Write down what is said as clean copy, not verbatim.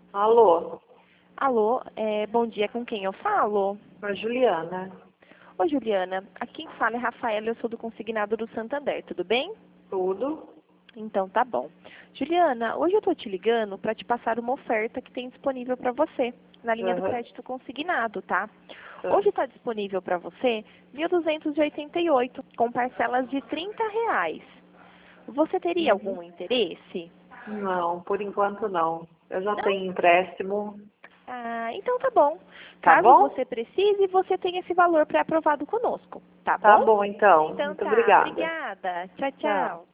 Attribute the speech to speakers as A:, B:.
A: Alô,
B: Alô, bom dia, com quem eu falo?
A: a Juliana.
B: Oi, Juliana, aqui quem fala é Rafaela, eu sou do Consignado do Santander, tudo bem?
A: Tudo?
B: Então tá bom. Juliana, hoje eu tô te ligando para te passar uma oferta que tem disponível para você na linha do
A: Aham.
B: crédito consignado, tá?
A: Tá.
B: Hoje está disponível para você 1.288 com parcelas de R$ 30. Você teria
A: Uhum.
B: algum interesse?
A: Não, por enquanto não. Eu já
B: Não?
A: tenho empréstimo.
B: Ah, então tá bom.
A: Tá
B: Caso
A: bom?
B: você precise, você tem esse valor pré-aprovado conosco, tá
A: Tá
B: bom?
A: bom, então.
B: Então
A: Muito
B: tá,
A: obrigada.
B: obrigada. Tchau,
A: Tchau.
B: tchau.